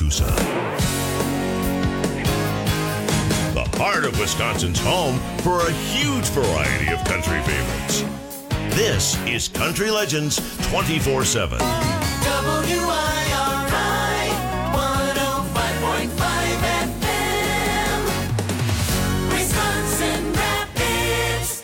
Coosa. The heart of Wisconsin's home for a huge variety of country favorites. This is Country Legends 24/7. WIRI 105.5 FM, Wisconsin Rapids.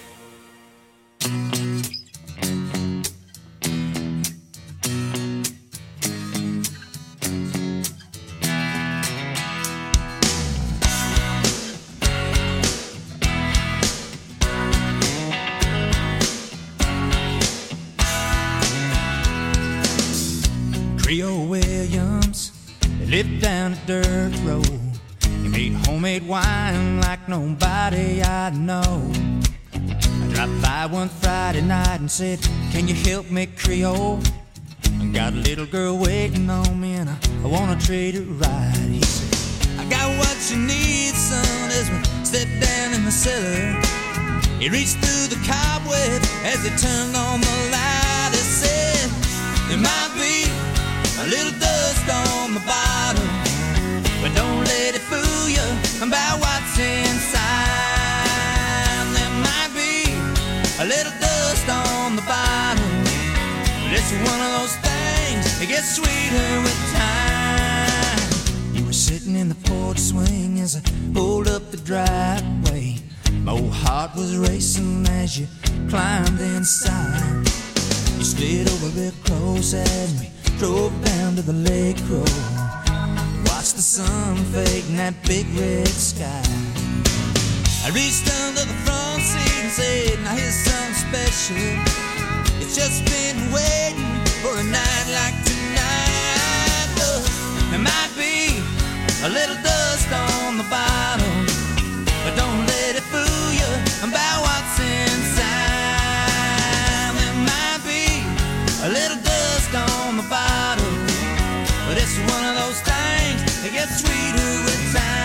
Trio Williams, they lived down a dirt road. He made homemade wine like nobody I know. I dropped by one Friday night and said, "Can you help me, Creole? I got a little girl waiting on me and I wanna treat her right." He said, "I got what you need, son," as we stepped down in the cellar. He reached through the cobweb as he turned on the light. He said, "There might be a little dust on the bottom, but don't let it fool you about what's inside. There might be a little dust on the bottom, but it's one of those things that gets sweeter with time." You were sitting in the porch swing as I pulled up the driveway. My old heart was racing as you climbed inside. You slid over real close as we drove down to the lake road. Watched the sun fade in that big red sky. I reached under the front seat and said, "Now here's something special. It's just been waiting for a night like tonight." There might be a little dust on the bottom, but don't let it fool you about what's inside. There might be a little dust on the bottom, but it's one of those things that gets sweeter with time.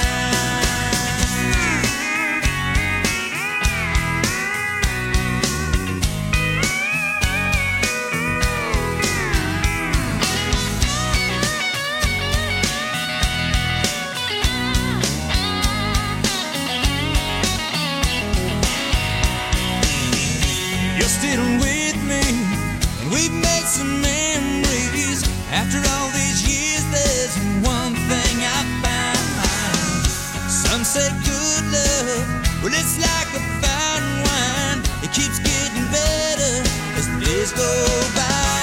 You're still with me, and we've made some memories. After all these years, there's one thing I found. Some say good love, well, it's like a fine wine. It keeps getting better as the days go by.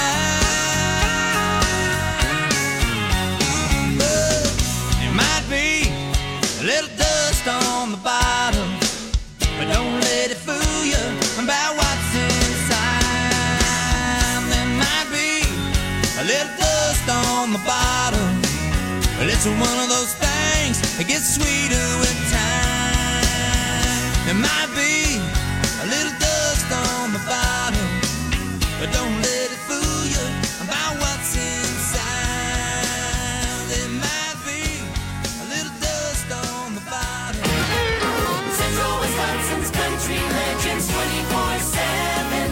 But there might be a little dust on the bottom, but don't let it fool you about what's inside. There might be a little dust on the bottom, but it's one of those things that gets sweeter with time. There might be a little dust on the bottom, but don't let it fool you about what's inside. There might be a little dust on the bottom. Central Wisconsin's Country Legends 24/7,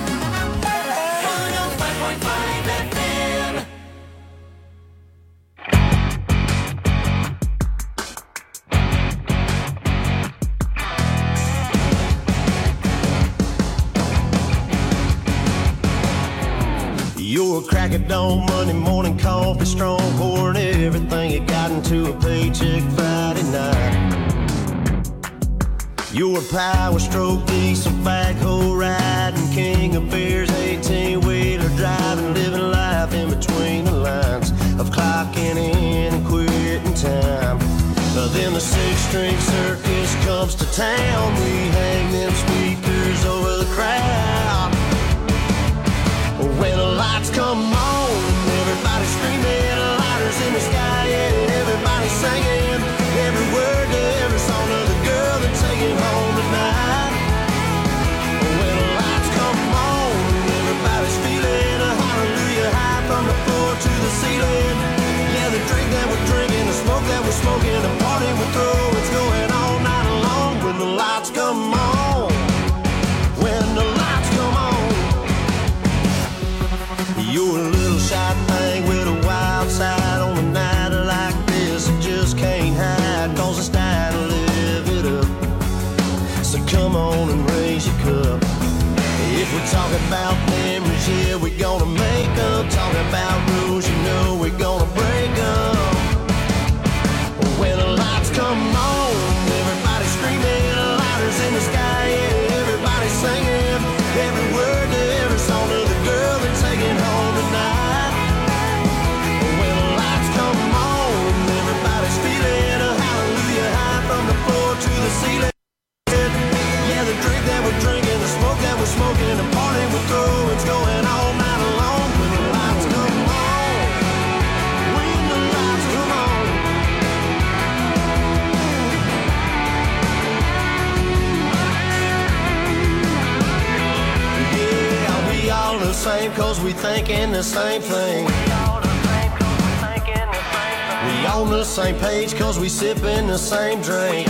105.5 FM. Your crack of dawn, Monday morning coffee, strong, pouring everything you got into a paycheck Friday night. Your power stroke, diesel backhoe riding, king of beers, 18-wheeler driving, living life in between the lines of clocking in and quitting time. Then the six-string circus comes to town. We hang them speakers over the crowd. When the lights come on, everybody's screaming, lighters in the sky, and everybody's singing every word to every song of the girl they're taking home tonight. When the lights come on, everybody's feeling a hallelujah high from the floor to the ceiling. Yeah, the drink that we're drinking, the smoke that we're smoking, the party we're throwing, it's going all night long. When the lights We're talking about memories, yeah, we're gonna make them. Talking about rules, you know we're gonna break them. When the lights come on, everybody's screaming, lighters in the sky, yeah, everybody's singing. Every word to every song to the girl they're taking home tonight. When the lights come on, everybody's feeling a hallelujah high from the floor to the ceiling. Yeah, the drink that we're drinking, the smoke that we're smoking, the party we're throwing, it's going all night long. When the lights come on, when the lights come on. Yeah, we all the same cause we thinking the same thing. We on the same page cause we sipping the same drink.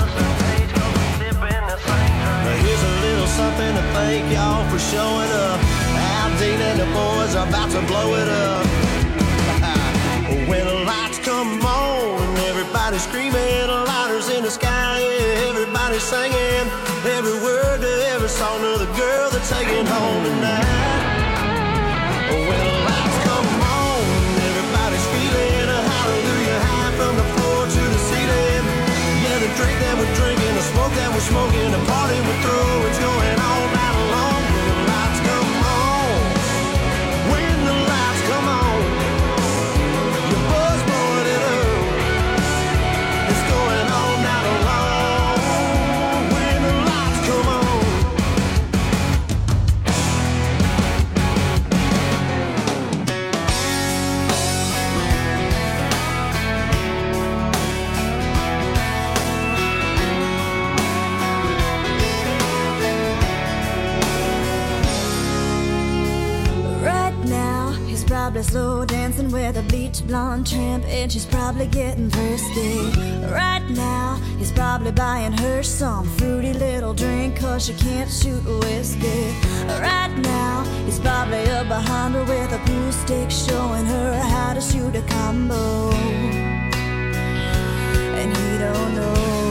Here's a little something to thank y'all for showing up. Al Dean and the boys are about to blow it up. When the lights come on and everybody's screaming, lighters in the sky, yeah, everybody's singing. Every word to every song to the girl they're taking home tonight. When the lights come on, everybody's feeling a hallelujah high from the floor to the ceiling. Yeah, the drink that we're drinking, the smoke that we're smoking, the party we're through, it's going all night long. When the lights come on, when the lights come on, your buzz blowing it up, it's going all night long. When the lights come on. Probably slow dancing with a beach blonde tramp, and she's probably getting thirsty. Right now, he's probably buying her some fruity little drink, cause she can't shoot whiskey. Right now, he's probably up behind her with a pool stick, showing her how to shoot a combo. And he don't know.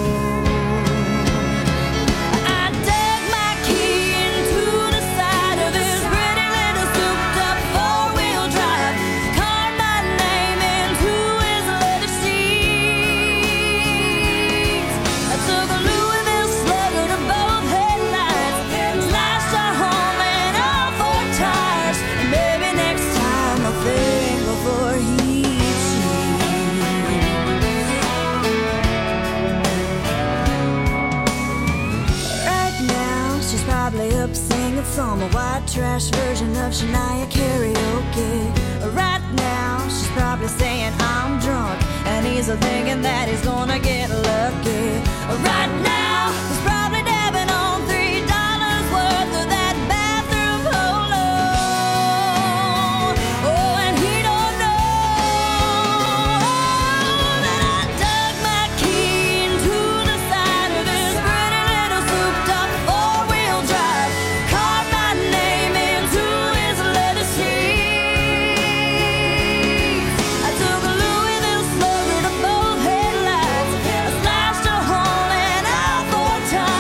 Some white trash version of Shania karaoke. Right now, she's probably saying I'm drunk, and he's thinking that he's gonna get lucky. Right now, he's probably dabbing on $3 worth of that bathroom polo. Oh, and he don't know that I dug my key into the side of this pretty little souped-up four-wheel drive. Time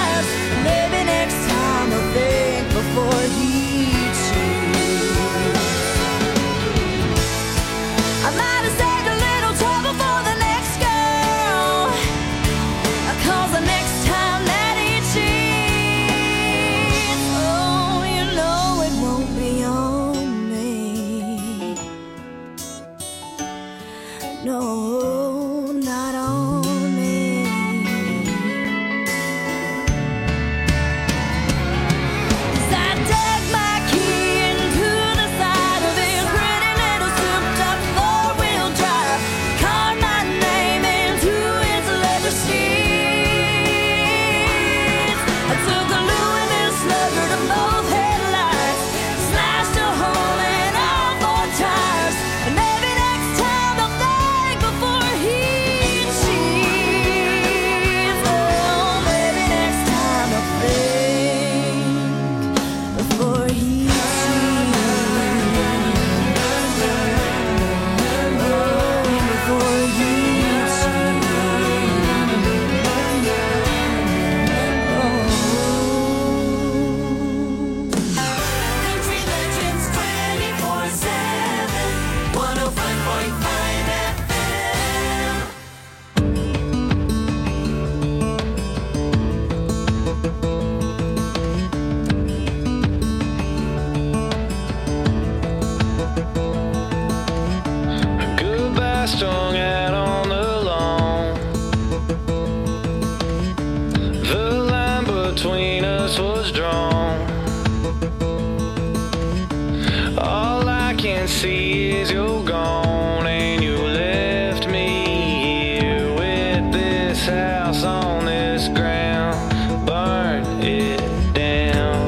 days you're gone and you left me here with this house on this ground. Burn it down.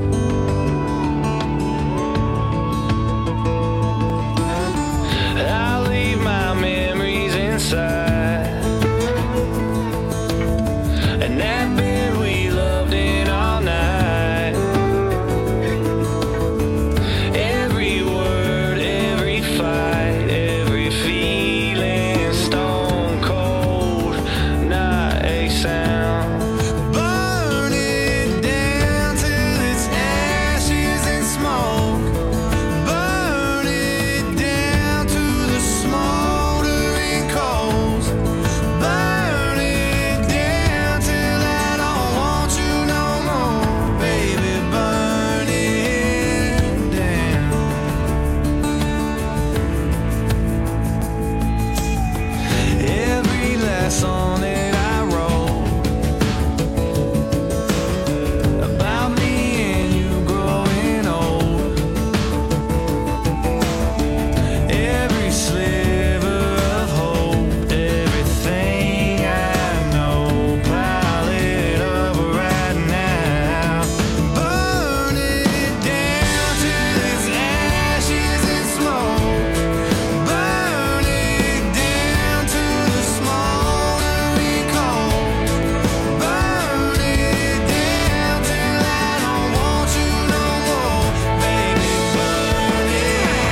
I'll leave my memories inside, and that bed we loved in all night. Every word, every fight, every feeling, stone cold, not a sound. Burn it down till it's ashes and smoke. Burn it down to the smoldering coals. Burn it down till I don't want you no more, baby. Burn it down. Every last song that I wrote about me and you growing old. Every sliver of hope, everything I know, pile it up right now. Burn it down till it's ashes and smoke. Burn it down to the smoldering coals. Burn it down till I don't want you no more, baby. Burn it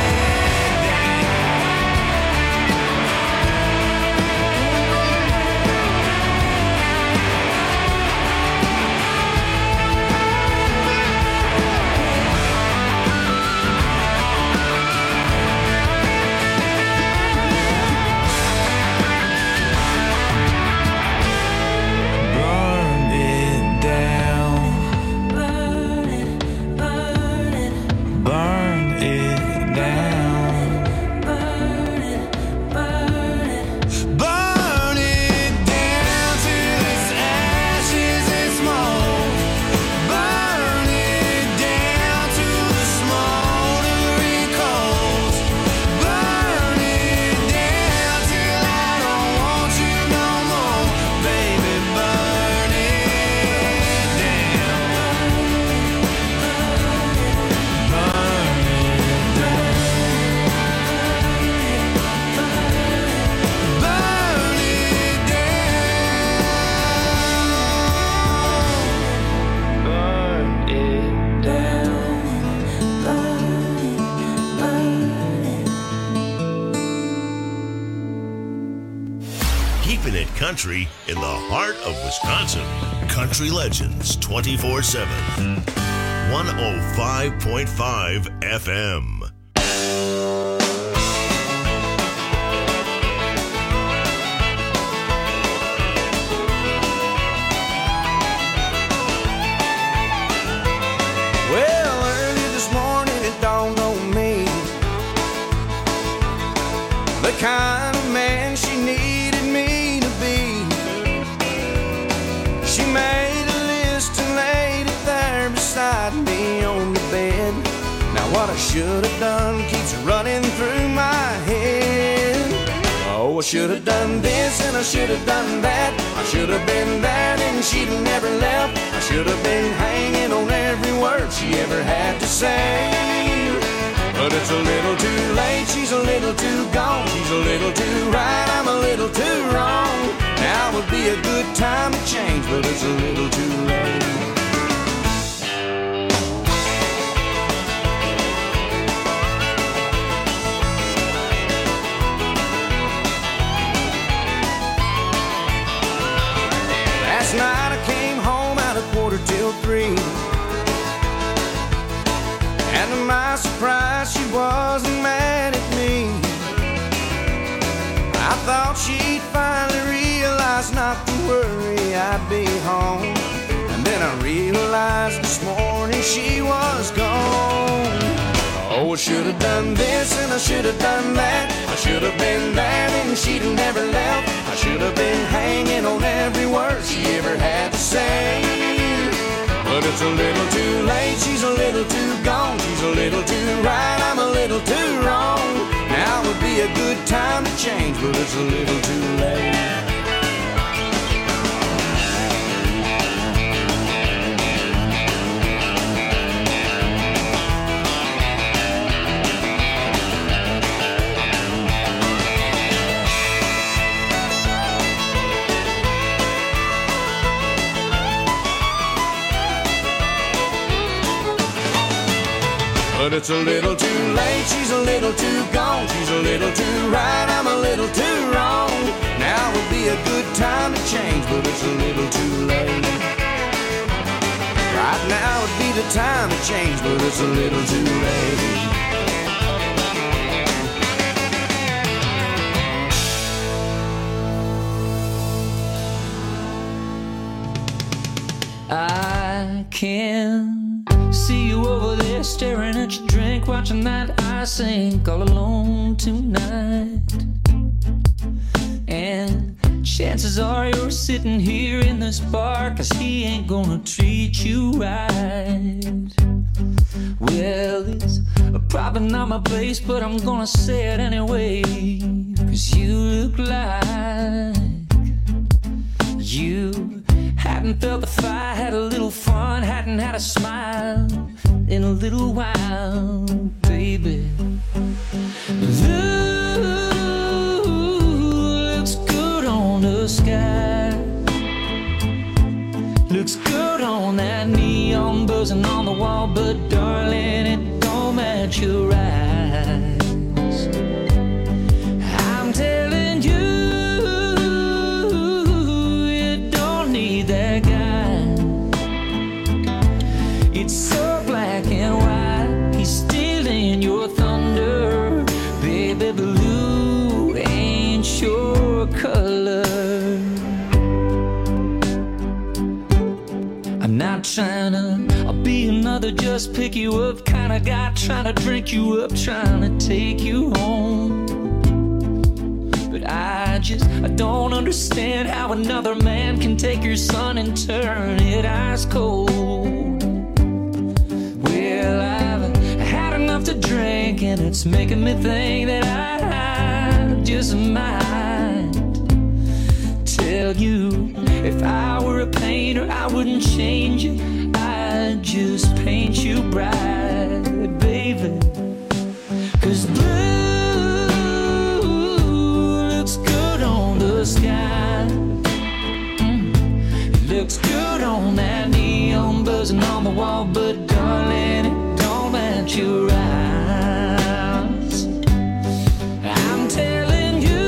Burn it down. Burn it, burn it, Burn it down. burn it, burn it. Burn it down till it's ashes and smoke. Burn it down to the smoldering coals. Burn it down till I don't want you no more, baby. Burn it down. Burn it down. Burn it down. Burn it down. Keeping it country in the heart of Wisconsin. Country Legends 24/7. 105.5 FM. Well, early this morning it dawned on me the kind of man she needed me to be. She made a list and laid it there beside me on the bed. Now what I should have done keeps running through my head. Oh, I should have done this and I should have done that. I should have been there and she'd have never left. I should have been hanging on every word she ever had to say. But it's a little too late, she's a little too gone. She's a little too right, I'm a little too wrong. Now would be a good time to change, but it's a little too late. Last night I came home at 2:45, and to my surprise she wasn't mad at me. I thought she'd finally realize not to worry, I'd be home. And then I realized this morning she was gone. Oh, I should have done this and I should have done that. I should have been there and she'd have never left. I should have been hanging on every word she ever had to say. But it's a little too late, she's a little too gone. She's a little too right, I'm a little too wrong. change, but it's a little too late. But it's a little too late, she's a little too gone. She's a little too right, I'm a little too wrong. Now would be a good time to change, but it's a little too late. Right now would be the time to change, but it's a little too late. I can see you over there staring at your drink, watching that I sink all alone tonight. And chances are you're sitting here in this bar, 'cause he ain't gonna treat you right. Well, it's probably not my place, but I'm gonna say it anyway, 'cause you look like you hadn't felt the fire, had a little fun, hadn't had a smile in a little while, baby. Looks good on the sky, looks good on that neon buzzing on the wall, but darling, it don't match your eyes. I'm telling you, that guy, it's so black and white, he's stealing your thunder, baby. Blue ain't your color. I'm not trying to be another just pick you up kind of guy, trying to drink you up, trying to take you home. I don't understand how another man can take your sun and turn it ice cold. Well, I've had enough to drink, and it's making me think that I just might tell you, if I were a painter, I wouldn't change you, I'd just paint you bright, baby. 'Cause blue sky, it looks good on that neon buzzing on the wall, but darling, it don't match your eyes. I'm telling you,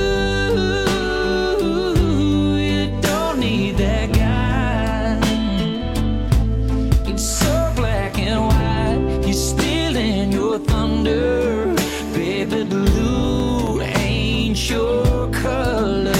you don't need that guy. It's so black and white, he's stealing your thunder, baby. Blue ain't your color.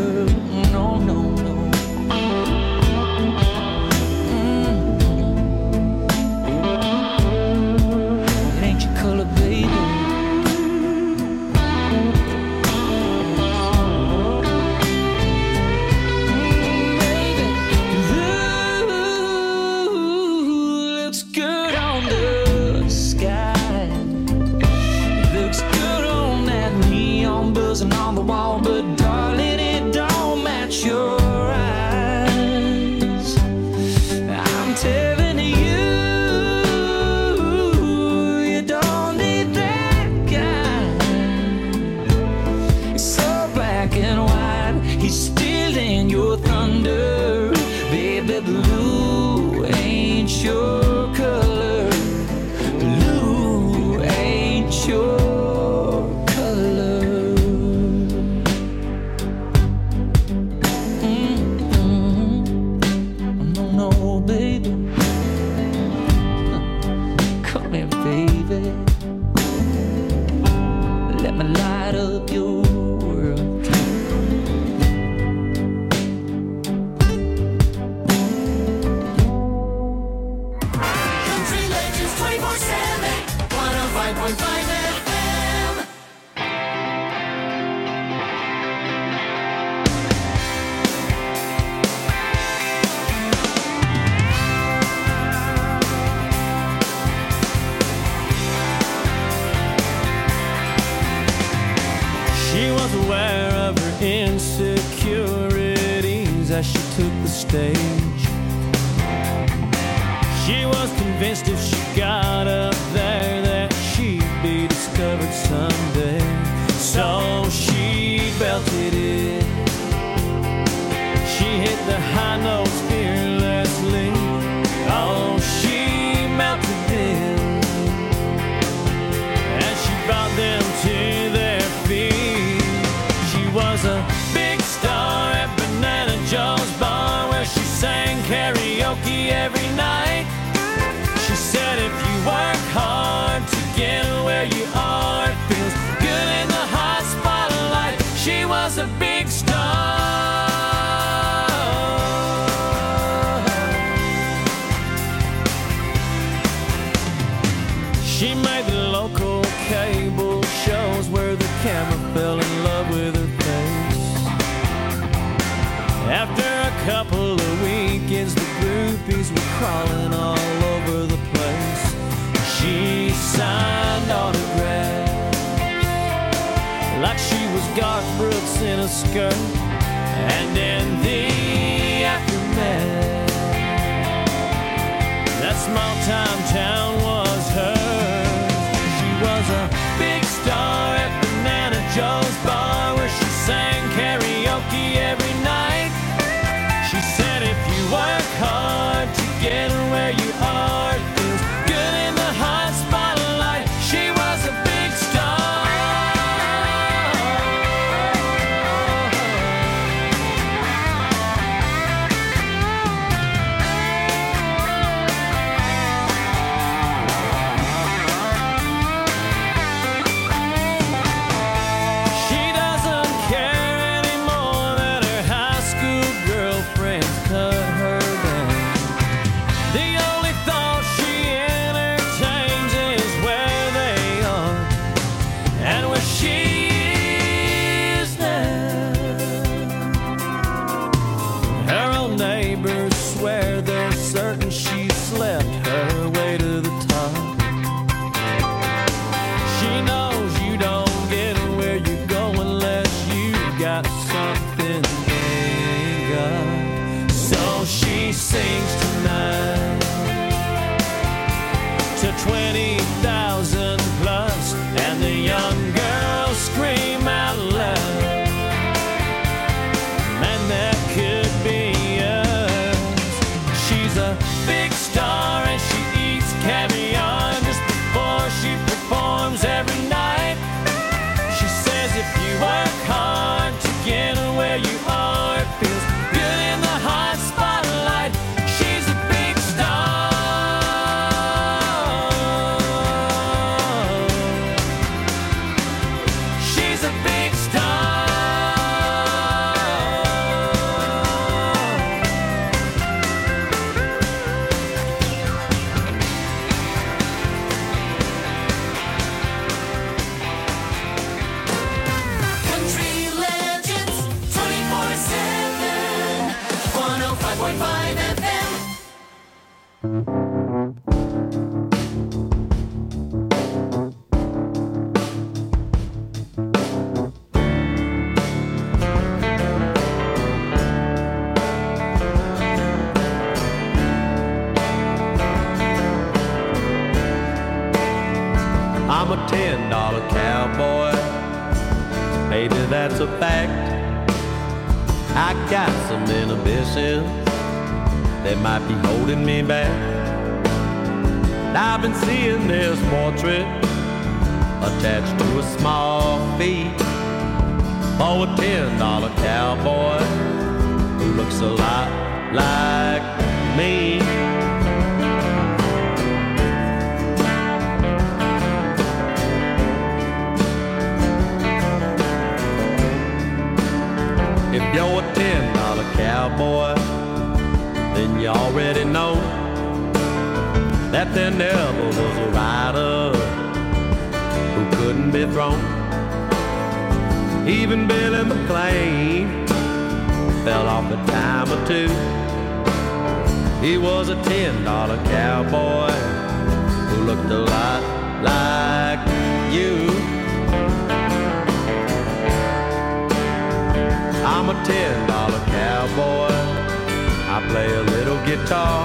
On the wall, but darling, it don't match your eyes. I'm telling you, you don't need that guy. It's so black and white, he's stealing your thunder, baby. Blue ain't your color, blue ain't your was aware of her insecurities as she took the stage. She was convinced if she got up there that she'd be discovered someday. So she belted it. She hit the high notes fearlessly. Oh, she melted them as she brought them to their feet. She was a big star at Banana Joe's bar where she sang karaoke every night. She said if you work hard to get where you are, it feels good in the hot spotlight. She was a big star. She made the local cable shows where the camera fell in love with her face. After a couple of weekends, the groupies were crawling all over the place. She signed autographs like she was Garth Brooks in a skirt. And in the aftermath, that small-time town was hers. She was a big star at Banana Joe's bar where she sang karaoke every night. She said if you work hard to get where you are, it feels good in the hot spotlight. She was a big star. She doesn't care anymore that her high school girlfriends cut her down. The only thought she entertains is where they are and where she is now. Her own neighbors swear they're certain she slept her way to the top. She knows you don't get where you go unless you got something they got. So she sings tonight to 20,000 plus, and the young girls scream out loud, man, that could be us. She's a big star and she eats caviar just before she performs every night. She says if you work hard to get where you are, it feels good in the hot spotlight. She's a big star. She's a big star. Country Legends 24/7, 105.5 FM. I'm a $10 cowboy, maybe that's a fact. I got some inhibitions that might be holding me back. I've been seeing this portrait attached to a small fee for a $10 cowboy who looks a lot like me. If you're a $10 cowboy, then you already know that there never was a rider who couldn't be thrown. Even Billy McLean fell off a time or two. He was a $10 cowboy who looked a lot like you. $10 cowboy. I play a little guitar.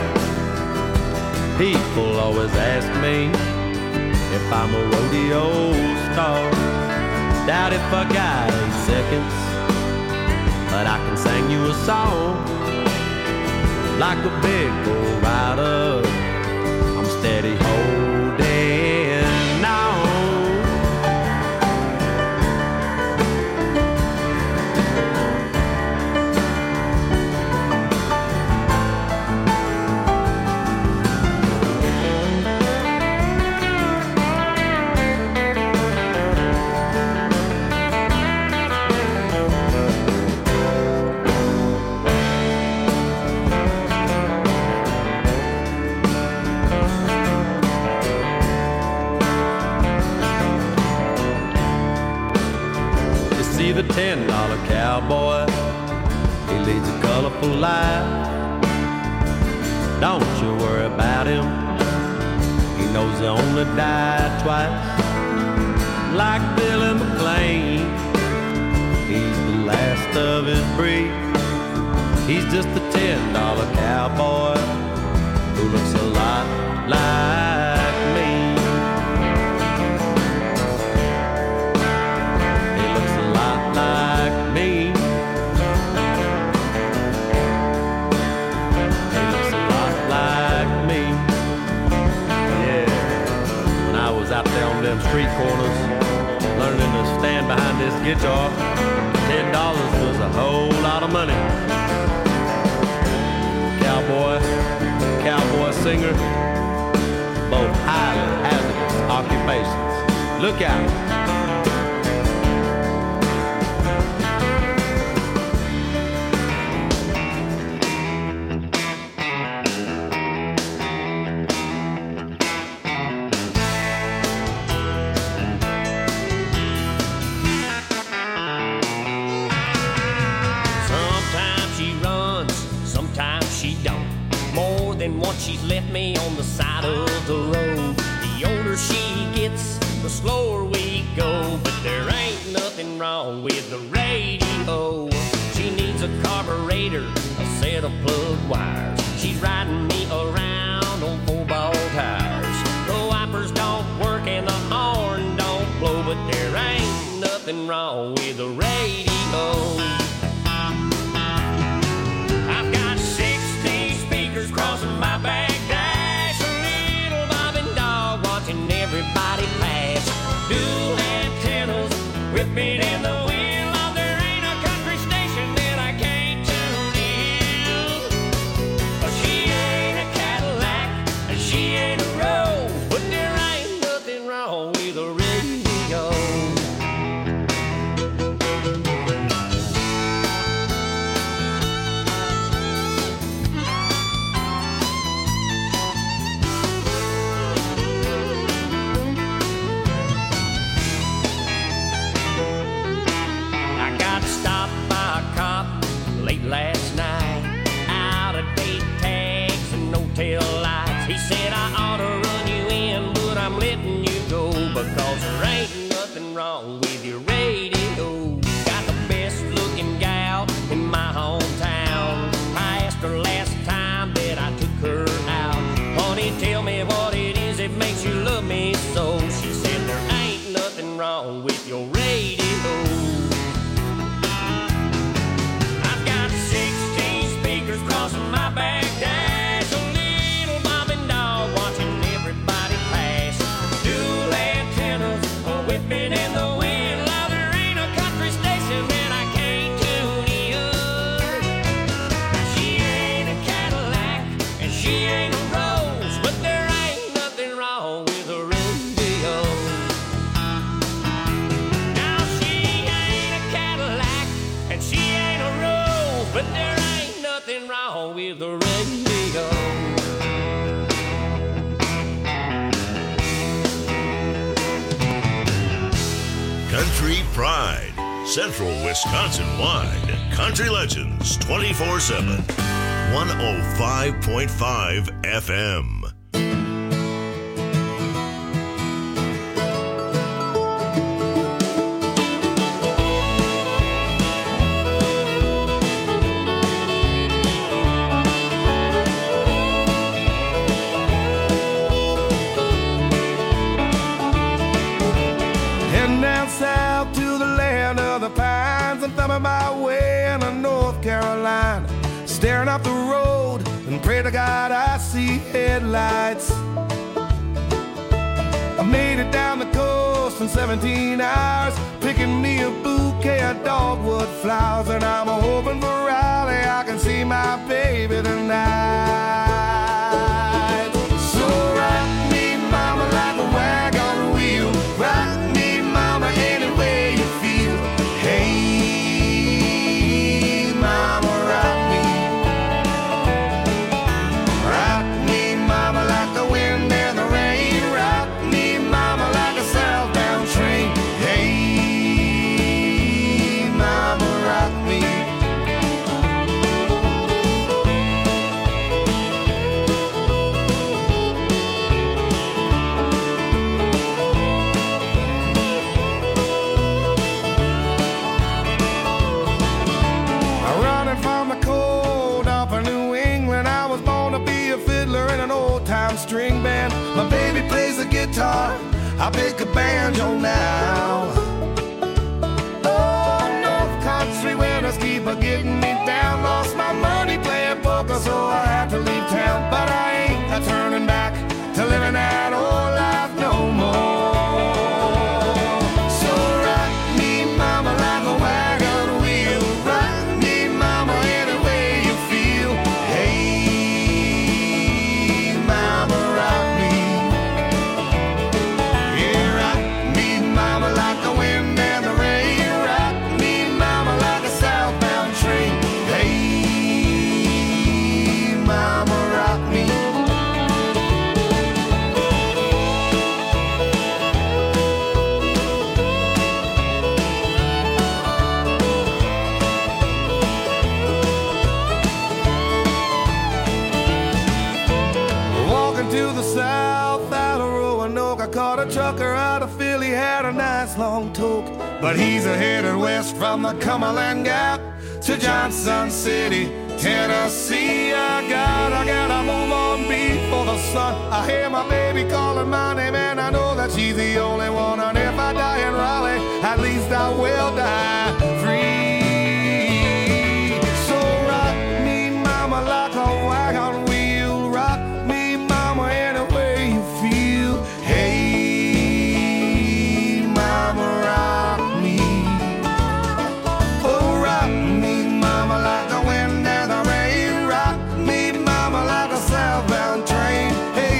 People always ask me if I'm a rodeo star. Doubt if I got 8 seconds, but I can sing you a song. Like a big bull rider, I'm steady holding on. The $10 cowboy, he leads a colorful life. Don't you worry about him, he knows he only died twice. Like Billy McLean, he's the last of his breed. He's just a $10 cowboy who looks a lot like me. Out there on them street corners, learning to stand behind this guitar. $10 was a whole lot of money. Cowboy singer, both highly hazardous occupations. Look out. And once she's left me on the side of the road. The older she gets, the slower we go. But there ain't nothing wrong with the radio. She needs a carburetor, a set of plug wires. She's riding me around on 4-ball tires. The wipers don't work and the horn don't blow. But there ain't nothing wrong with the radio. Crossing my back dash, a little bobbing dog watching everybody pass. Dual antennas whipping in the wind. Oh, there ain't a country station that I can't tune in. She ain't a Cadillac and she ain't a Rose, but there ain't nothing wrong with a radio. Last night, out of date tags and no tail lights. He said I ought to run you in, but I'm letting you go because there ain't nothing wrong with your radio. Got the best looking gal in my hometown. I asked her last time that I took her out, honey, tell me what it is that makes you love me so. She said there ain't nothing wrong with your radio. Crossing my back dash, a little bobbing dog watching everybody pass. Dual antennas whipping in the wind. Now there ain't a country station that I can't tune in. She ain't a Cadillac and she ain't a Rose, but there ain't nothing wrong with a radio. Now she ain't a Cadillac and she ain't a Rose, but there ain't nothing wrong with the radio. Country Pride, Central Wisconsin-wide. Country Legends 24/7. 105.5 FM. off the road and pray to God I see headlights. I made it down the coast in 17 hours, picking me a bouquet of dogwood flowers, and I'm hoping for Raleigh I can see my baby tonight. So rock me, mama, like a wagon wheel. Rock me, mama, any way you feel. Hey, mama, rock me. Rock me, mama, like the wind and the rain. Rock me, mama, like a southbound train. Hey, mama, rock me. Running from the cold up in New England, I was born to be a fiddler in an old-time string band. My baby plays the guitar, I pick a banjo now. Oh, North Country winters keep a getting me down. Lost my money playing poker, so I had to leave town. But I ain't a-turning back to living that old life no more. So rock me, mama, like a wagon wheel. Rock me, mama, any way you feel. Hey, mama, rock me. Yeah, rock me, mama, like the wind and the rain. Rock me, mama, like a southbound train. Hey, mama, rock me. Walking to the south out of Roanoke, I caught a trucker out of Philly, had a nice long toke. But he's headed west from the Cumberland Gap to Johnson City, Tennessee. I gotta move on before the sun. I hear my baby calling my name, and I know that she's the only one. And if I die in Raleigh, at least I will die free. So rock me, mama, like a wagon wheel. Rock me, mama, any way you feel. Hey, mama, rock me. Oh, rock me, mama, like the wind and the rain. Rock me, mama, like a southbound train. Hey,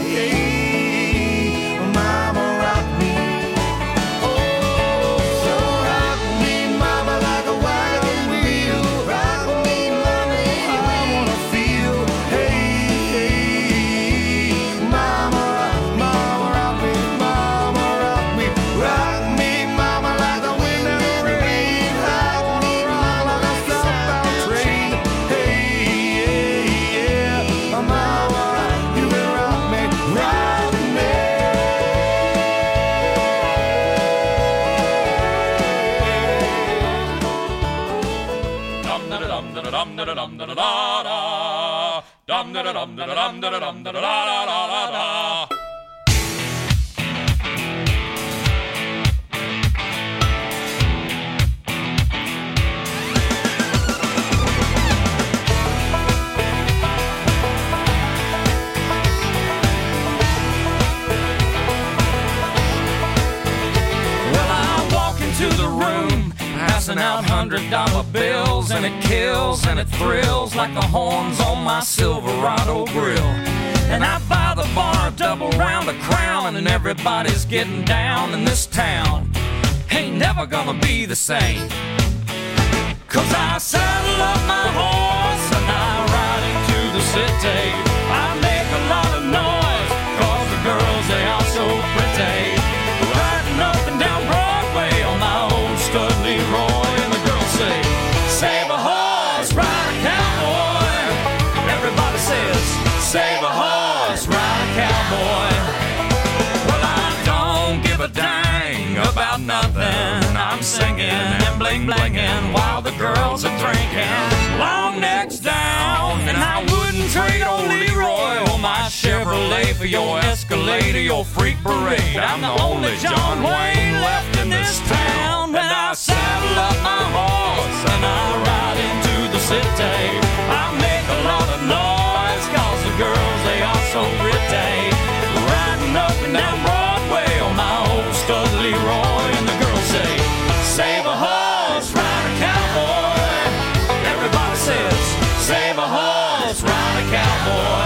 hey, mama, rock me. Oh, so rock me, mama, like a wagon wheel. Rock me, mama, I wanna feel. Hey, hey, mama, mama, rock me, mama, rock me. Rock me, mama, like the wind and the rain. I wanna rock like a southbound train. Hey, yeah, yeah, mama, you can rock me, rock me. Well, I walk into the room, passing out $100 bills, and it kills and it thrills like the horns on my Silverado grill. And I buy the bar a double round of Crown, and everybody's getting down in this town. Ain't never gonna be the same. 'Cause I saddle up my horse and I ride into the city. I make a lot of noise, 'cause the girls, they are so pretty. Riding up and down Broadway on my old stud Leroy, and the girls say, save a horse, ride a cowboy. Everybody says, save a horse, ride a cowboy. Well, I don't give a dang about nothing. I'm singing and bling-blinging while the girls are drinking. Long necks down, and I wouldn't trade old Leroy or my Chevrolet for your Escalade or your freak parade. I'm the only John Wayne left in this town, and I saddle up my horse and I ride into the city. I make a down Broadway on my old stud Leroy, and the girls say, save a horse, ride a cowboy. Everybody says, save a horse, ride a cowboy.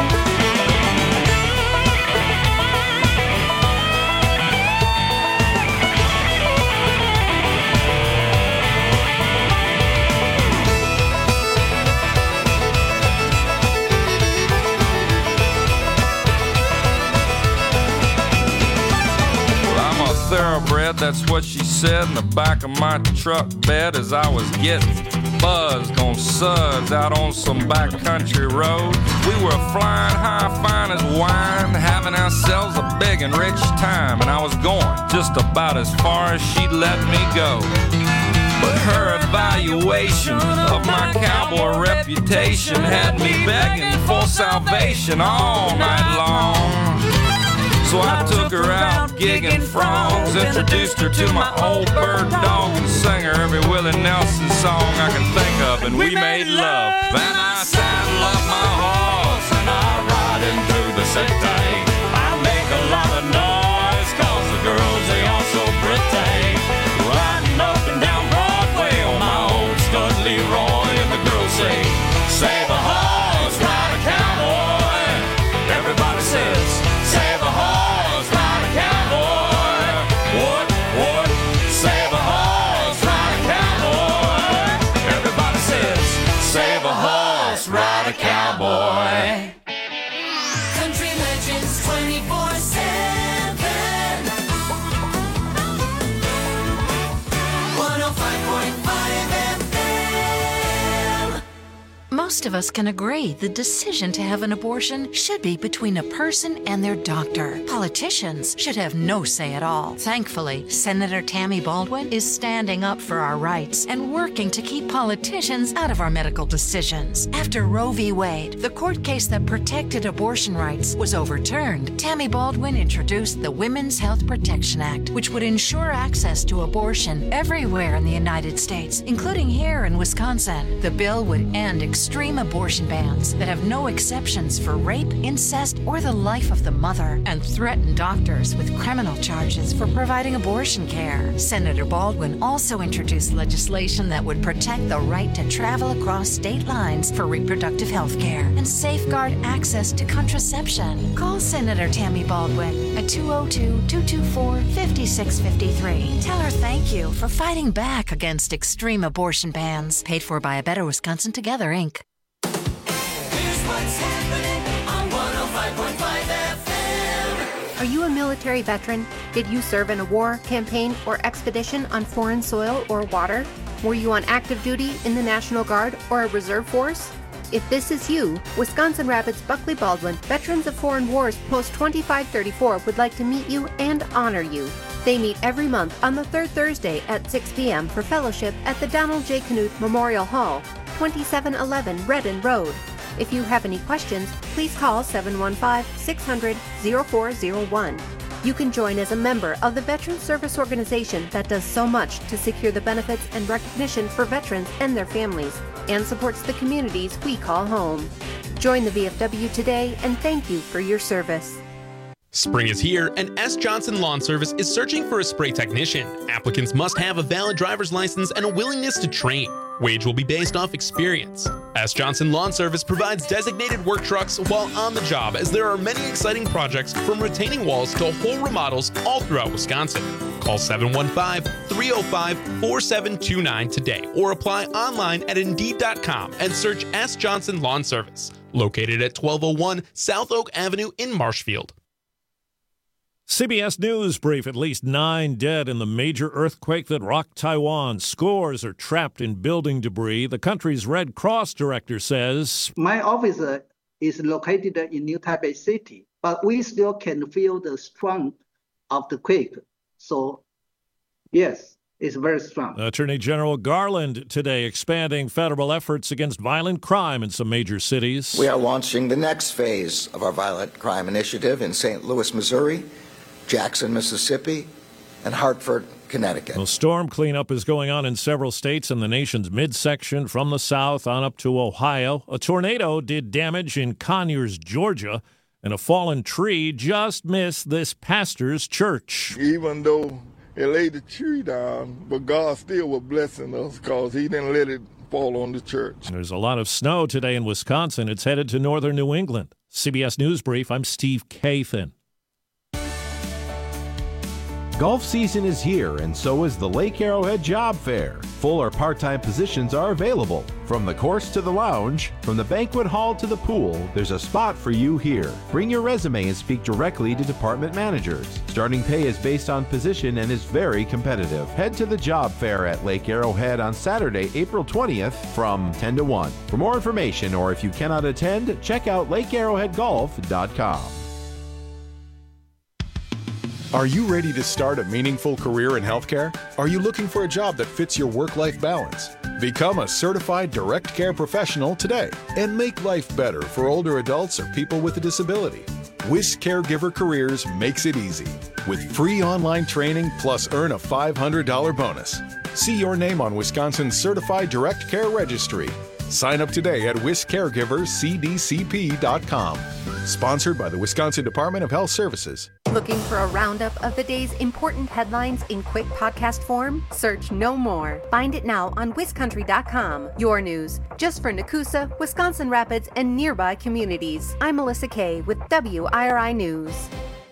Thoroughbred, that's what she said in the back of my truck bed as I was getting buzzed on suds out on some backcountry road. We were flying high, fine as wine, having ourselves a big and rich time, and I was going just about as far as she'd let me go. But her evaluation of my cowboy reputation had me begging for salvation all night long. So I took her out gigging frogs, introduced her to my old bird dog, and sang her every Willie Nelson song I could think of, and we made love. Then I saddle up my horse and I ride him through the city. I make a lot of noise, cause the girls, they all so pretty. Riding up and down Broadway on my old stud Leroy, and the girls say, save a horse, ride a cowboy. Everybody says, save a horse, ride a cowboy. What? Save a horse, ride a cowboy. Everybody says, save a horse, ride a cowboy. Country legends 24/7. 105.5 FM. Most of us can agree the decision to have an abortion should be between a person and their doctor. Politicians should have no say at all. Thankfully, Senator Tammy Baldwin is standing up for our rights and working to keep politicians out of our medical decisions. After Roe v. Wade, the court case that protected abortion rights, was overturned, Tammy Baldwin introduced the Women's Health Protection Act, which would ensure access to abortion everywhere in the United States, including here in Wisconsin. The bill would end extreme abortion bans that have no exceptions for rape, incest, or the life of the mother, and threaten doctors with criminal charges for providing abortion care. Senator Baldwin also introduced legislation that would protect the right to travel across state lines for reproductive health care and safeguard access to contraception. Call Senator Tammy Baldwin at 202-224-5653. Tell her thank you for fighting back against extreme abortion bans. Paid for by A Better Wisconsin Together, Inc. Here's what's happening on 105.5 FM. Are you a military veteran? Did you serve in a war, campaign, or expedition on foreign soil or water? Were you on active duty in the National Guard or a reserve force? If this is you, Wisconsin Rapids Buckley Baldwin Veterans of Foreign Wars Post 2534 would like to meet you and honor you. They meet every month on the third Thursday at 6 p.m. for fellowship at the Donald J. Canute Memorial Hall, 2711 Redden Road. If you have any questions, please call 715-600-0401. You can join as a member of the Veterans Service Organization that does so much to secure the benefits and recognition for veterans and their families, and supports the communities we call home. Join the VFW today, and thank you for your service. Spring is here, and S. Johnson Lawn Service is searching for a spray technician. Applicants must have a valid driver's license and a willingness to train. Wage will be based off experience. S. Johnson Lawn Service provides designated work trucks while on the job, as there are many exciting projects from retaining walls to whole remodels all throughout Wisconsin. Call 715-305-4729 today or apply online at Indeed.com and search S. Johnson Lawn Service, located at 1201 South Oak Avenue in Marshfield. CBS News brief, at least 9 dead in the major earthquake that rocked Taiwan. Scores are trapped in building debris. The country's Red Cross director says, My office is located in New Taipei City, but we still can feel the strength of the quake. So, yes, it's very strong. Attorney General Garland today expanding federal efforts against violent crime in some major cities. We are launching the next phase of our violent crime initiative in St. Louis, Missouri, Jackson, Mississippi, and Hartford, Connecticut. Well, storm cleanup is going on in several states in the nation's midsection from the south on up to Ohio. A tornado did damage in Conyers, Georgia. And a fallen tree just missed this pastor's church. Even though it laid the tree down, but God still was blessing us because he didn't let it fall on the church. There's a lot of snow today in Wisconsin. It's headed to northern New England. CBS News Brief, I'm Steve Kathan. Golf season is here, and so is the Lake Arrowhead Job Fair. Full or part-time positions are available. From the course to the lounge, from the banquet hall to the pool, there's a spot for you here. Bring your resume and speak directly to department managers. Starting pay is based on position and is very competitive. Head to the Job Fair at Lake Arrowhead on Saturday, April 20th from 10 to 1. For more information, or if you cannot attend, check out lakearrowheadgolf.com. Are you ready to start a meaningful career in healthcare? Are you looking for a job that fits your work-life balance? Become a certified direct care professional today and make life better for older adults or people with a disability. WIS Caregiver Careers makes it easy with free online training plus earn a $500 bonus. See your name on Wisconsin's Certified Direct Care Registry. Sign up today at wiscaregiverscdcp.com. Sponsored by the Wisconsin Department of Health Services. Looking for a roundup of the day's important headlines in quick podcast form? Search No More. Find it now on WisCountry.com. Your news, just for Nakusa, Wisconsin Rapids, and nearby communities. I'm Melissa Kay with WIRI News.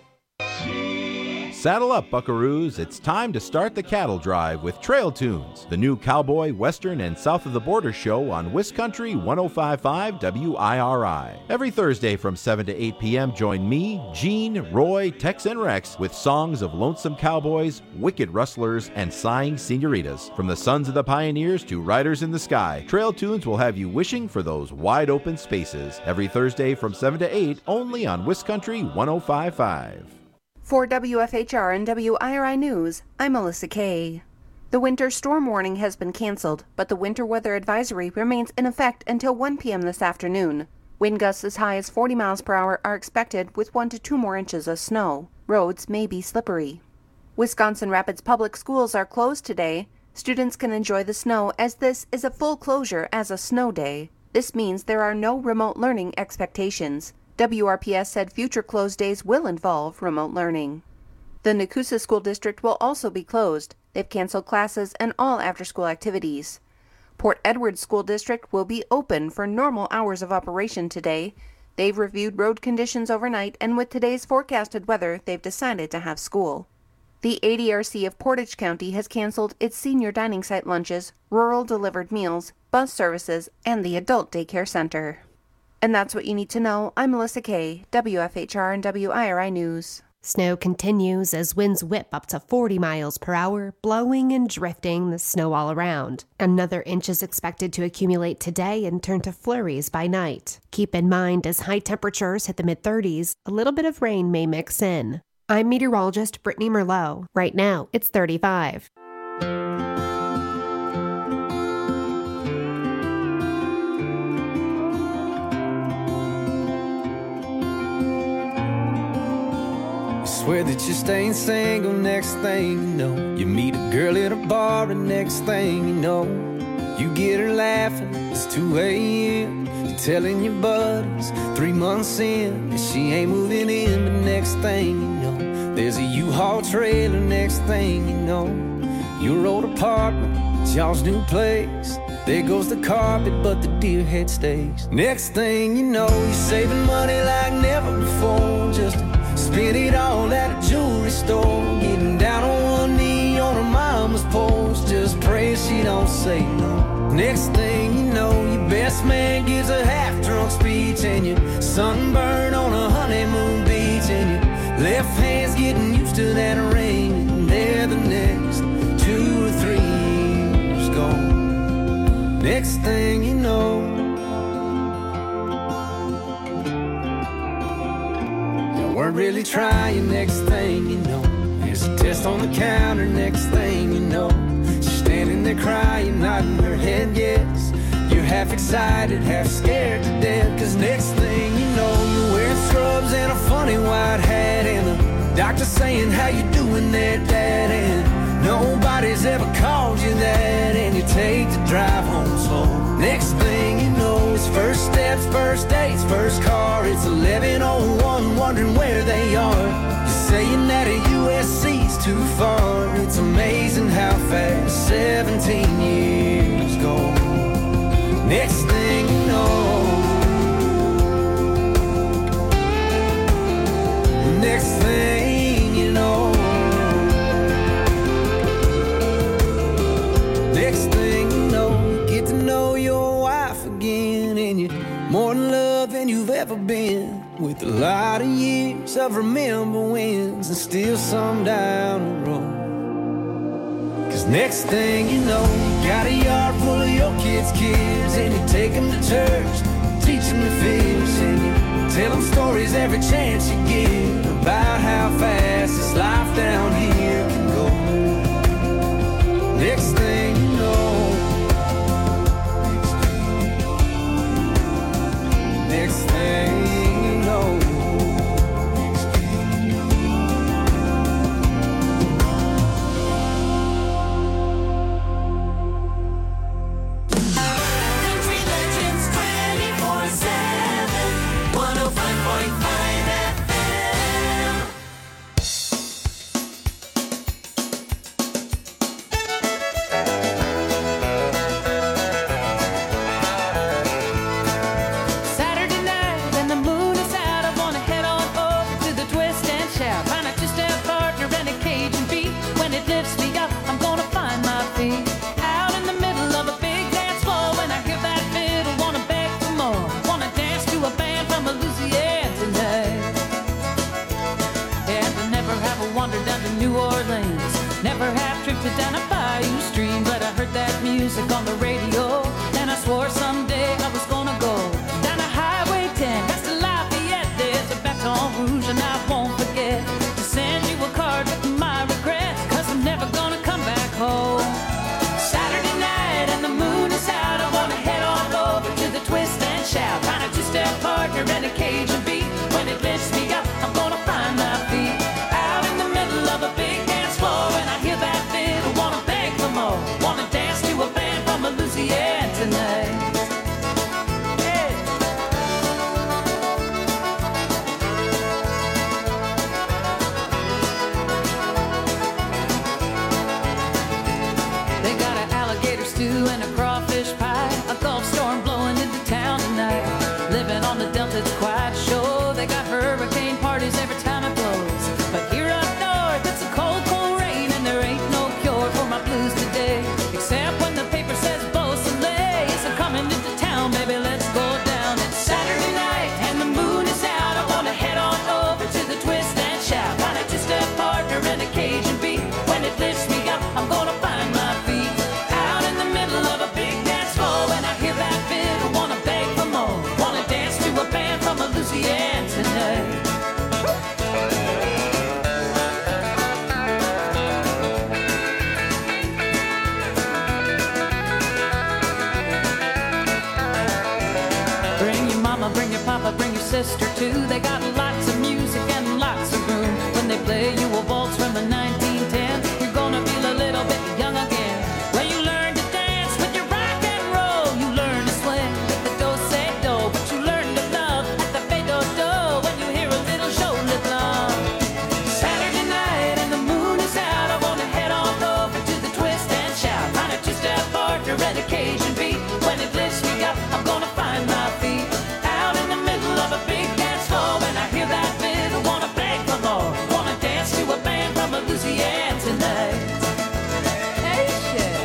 Saddle up, buckaroos. It's time to start the cattle drive with Trail Tunes, the new cowboy, western, and south of the border show on WisCountry 105.5 WIRI. Every Thursday from 7 to 8 p.m., join me, Gene, Roy, Tex, and Rex with songs of lonesome cowboys, wicked rustlers, and sighing senoritas. From the sons of the pioneers to riders in the sky, Trail Tunes will have you wishing for those wide open spaces. Every Thursday from 7 to 8, only on WisCountry 105.5. For WFHR and WIRI News, I'm Melissa Kay. The winter storm warning has been canceled, but the winter weather advisory remains in effect until 1 p.m. this afternoon. Wind gusts as high as 40 miles per hour are expected with 1 to 2 more inches of snow. Roads may be slippery. Wisconsin Rapids Public Schools are closed today. Students can enjoy the snow as this is a full closure as a snow day. This means there are no remote learning expectations. WRPS said future closed days will involve remote learning. The Nakusa School District will also be closed. They've canceled classes and all after-school activities. Port Edward School District will be open for normal hours of operation today. They've reviewed road conditions overnight, and with today's forecasted weather, they've decided to have school. The ADRC of Portage County has canceled its senior dining site lunches, rural delivered meals, bus services, and the adult daycare center. And that's what you need to know. I'm Melissa Kay, WFHR and WIRI News. Snow continues as winds whip up to 40 miles per hour, blowing and drifting the snow all around. Another inch is expected to accumulate today and turn to flurries by night. Keep in mind, as high temperatures hit the mid-30s, a little bit of rain may mix in. I'm meteorologist Brittany Merlot. Right now, it's 35. Swear that you're staying single, next thing you know, you meet a girl at a bar, and next thing you know, you get her laughing, it's 2 a.m. You're telling your buddies 3 months in that she ain't moving in, but next thing you know, there's a U-Haul trailer, next thing you know, your old apartment, it's y'all's new place. There goes the carpet, but the deer head stays. Next thing you know, you're saving money like never before, just spend it all at a jewelry store, getting down on one knee on her mama's porch, just pray she don't say no. Next thing you know, your best man gives a half-drunk speech, and you're sunburned on a honeymoon beach, and your left hand's getting used to that ring, and there the next 2 or 3 years gone. Next thing you know, weren't really trying, next thing you know, there's a test on the counter, next thing you know, she's standing there crying, nodding her head yes. You're half excited, half scared to death, cause next thing you know, you're wearing scrubs and a funny white hat, and the doctor saying, how you doing there, Dad? And nobody's ever called you that, and you take the drive home slow. Next thing you know, it's It's first steps, first dates, first car. It's 11:01, wondering where they are. You're saying that a USC's too far. It's amazing how fast 17 years go. Next thing you know, next thing you know, next thing you know, you get to know your wife again, and you're more in love than you've ever been, with a lot of years of remember wins and still some down the road. Cause next thing you know, you got a yard full of your kids' kids, and you take them to church, teach them to fish, and you tell them stories every chance you get about how fast this life down here can go. Next thing you know, next thing you know. Country Legends 24/7, 105.5 FM. Saturday night and the moon is out. I wanna head on over to the twist and shout. Find a two-step partner and a Cajun beat. When it lifts me up, I'm gonna find my feet. Out in the middle of a big dance floor, when I hear that fiddle, wanna beg for more. Wanna dance to a band from Louisiana tonight. And I never have a wander down to New Orleans. Never have drifted down a bayou stream, but I heard that music on the radio, and I swore someday I was gonna go down a Highway 10, past the Lafayette. There's a Baton Rouge, and I won't forget to send you a card with my regrets, cause I'm never gonna come back home. Saturday night and the moon is out. I wanna head on over to the twist and shout. Find a two-step partner and a Cajun beat. When it lifts me up, I'm gonna find my feet. Out in the middle of a big dance floor, and I hear that fiddle, wanna beg for more. Wanna dance to a band from Louisiana tonight. Hey. They got an alligator stew and a crawfish pie, a Gulf storm blowing into town tonight. Living on the Delta, it's quite a show. They got hurricane parties every time it blows. But here up north, it's a cold, cold rain, and there ain't no cure for my blues today. Except when the paper says Beausoleil is coming into town, baby, let's go down. It's Saturday night and the moon is out. I wanna head on over to the twist and shout. Find a two-step partner and a Cajun beat. When it lifts me up, I'm gonna find my feet. Out in the middle of a big dance floor, when I hear that fiddle, wanna beg for more. Wanna dance to a band from Louisiana tonight. Bring your mama, bring your papa, bring your sister too. They got lots of music and lots of room. When they play you a waltz from the 1910, you're gonna feel a little bit young again. When you learn to dance with your rock and roll, you learn to swing with the do-say-do, but you learn to love at the fade-do-do when you hear a little shoulder love. Saturday night and the moon is out. I wanna head on over to the twist and shout. Find a two-step partner and a Cajun beat. When it lifts me up, I'm gonna find my feet. Out in the middle of a big dance floor, when I hear that fiddle, wanna beg for more. Wanna dance to a band from Louisiana tonight. Hey, shit.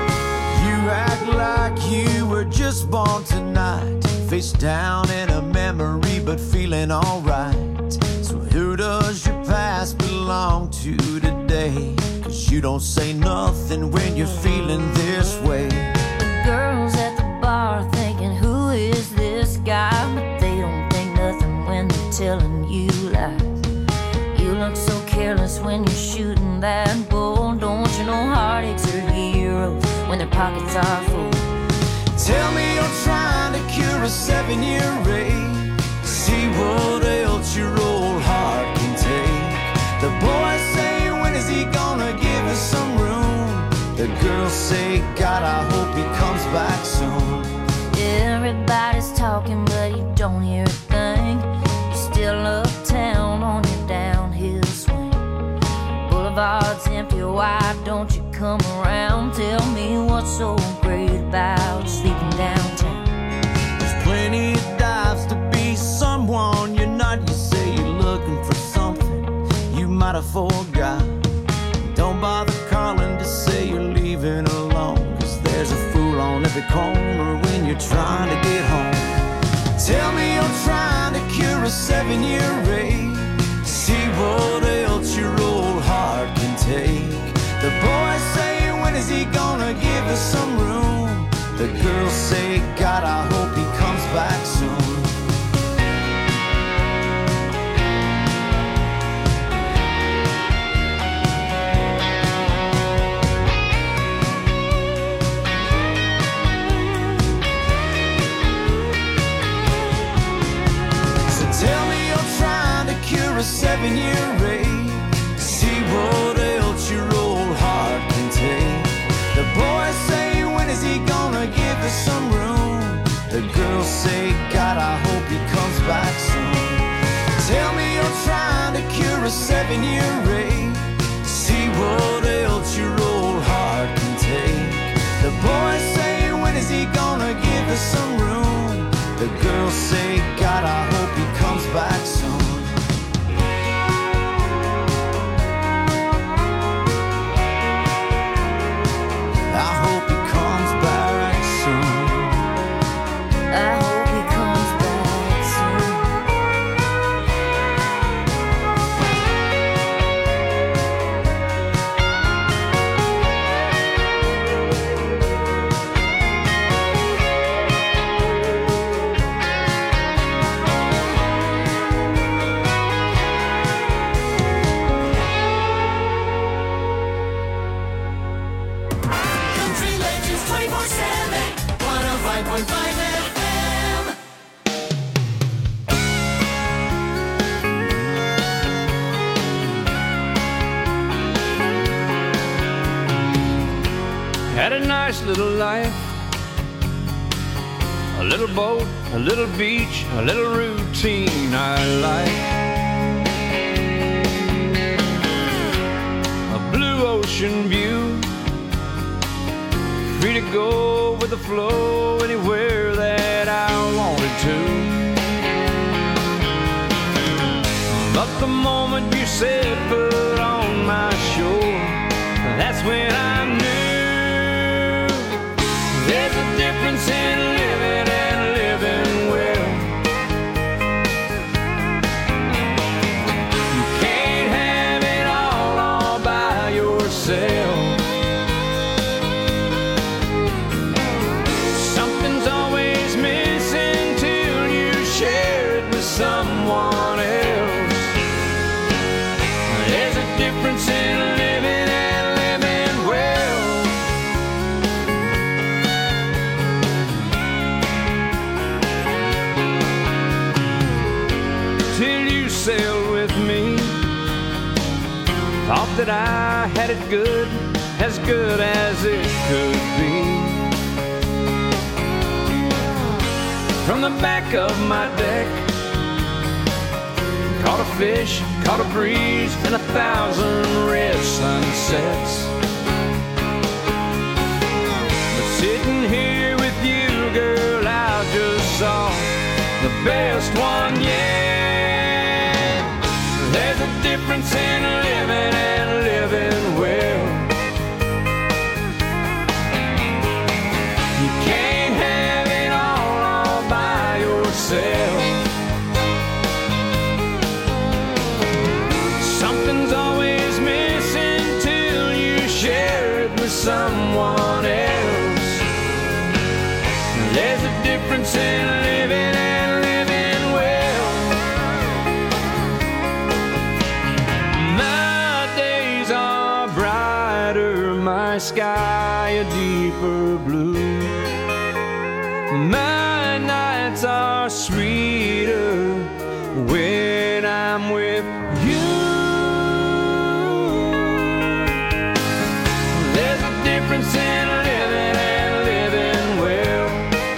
You act like you were just born tonight, face down in a memory good, feeling alright. So who does your past belong to today? 'Cause you don't say nothing when you're feeling this way. The girls at the bar thinking, who is this guy? But they don't think nothing when they're telling you lies. You look so careless when you're shooting that bull. Don't you know heartaches are heroes when their pockets are full? Tell me you're trying to cure a 7-year ache. See what else your old heart can take. The boys say, when is he gonna give us some room? The girls say, God, I hope he comes back soon. Everybody's talking, but you don't hear a thing. You're still uptown on your downhill swing. Boulevard's empty, why don't you come around? Tell me what's so great about sleeping downtown. There's plenty of dives to be someone you're not. You say you're looking for something you might have forgot. Don't bother calling to say you're leaving alone, 'cause there's a fool on every corner when you're trying to get home. Tell me you're trying to cure a 7-year ache. See what else your old heart can take. The boys say, when is he gonna give us some room? The girls say, God, I hope he comes back soon. So tell me you're trying to cure a 7-year ache. See what else your old heart can take. The boys say, when is he gonna give us some room? The girls say, God, I hope he comes back soon. Tell me you're trying to cure a 7-year ache. See what else your old heart can take. The boys say, when is he gonna give us some room? The girls say, God, I hope he comes back soon. I hope he comes back soon. I hope he comes back soon. Country Legends 24/7, 105.5 FM. Had a nice little life, a little boat, a little beach, a little routine I like. A blue ocean view, free to go with the flow anywhere that I wanted to. But the moment you said put on my shore, that's when I knew there's a difference in living and living well. You can't have it all by yourself. Something's always missing till you share it with someone else. There's a difference in living and living well. Till you sailed with me, thought that I had it good as it could be. From the back of my deck, caught a fish, caught a breeze, and 1,000 red sunsets. But sitting here with you, girl, I just saw the best one yet. There's a difference in living and living well. You can't have it all by yourself. someone else. There's a difference in living and living well. My days are brighter, my sky a deeper blue. My nights are sweeter when I'm with you. There's a difference in living and living well.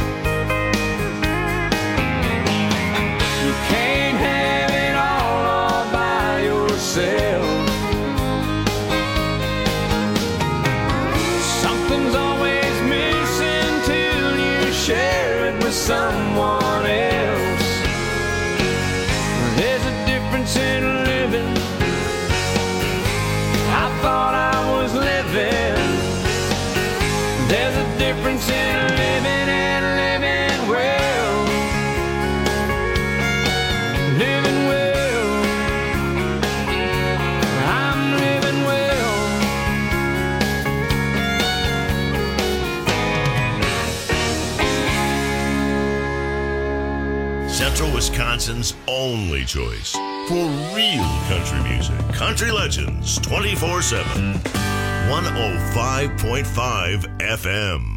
You can't have it all by yourself. Something's always missing till you share it with someone else. There's a difference in living. I thought I was living. There's a difference in living and living well. Living well. I'm living well. Central Wisconsin's only choice for real country music. Country Legends 24/7. 105.5 FM.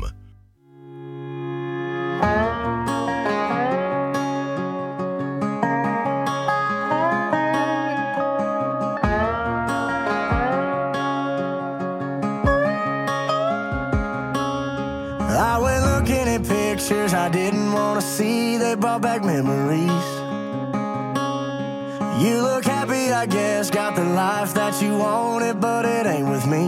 I went looking at pictures I didn't want to see. They brought back memories. You look happy, I guess, got the life that you wanted, but it ain't with me.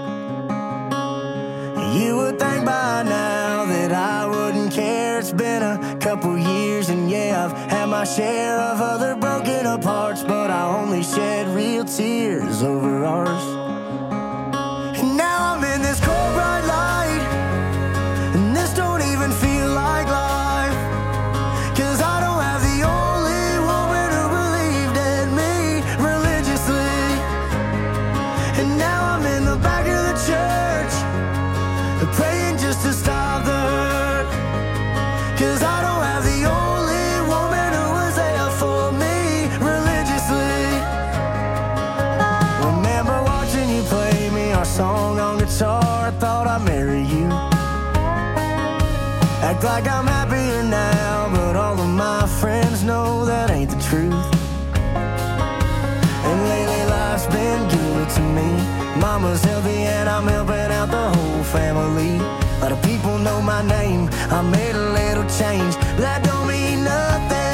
You would think by now that I wouldn't care. It's been a couple years and yeah, I've had my share of other broken apart, but I only shed real tears over ours. And now I'm in this cold bright light, and this don't even feel like life, 'cause I don't have the only woman who believed in me religiously. And now I'm in the back of the church, praying just to stop the hurt, 'cause I don't have the only woman who was there for me religiously. Remember watching you play me our song on guitar, I thought I'd marry you. Act like I'm happier now, but all of my friends know that ain't the truth. And lately life's been good to me. Mama's healthy and I'm helping out the whole family. A lot of people know my name, I made a little change, but that don't mean nothing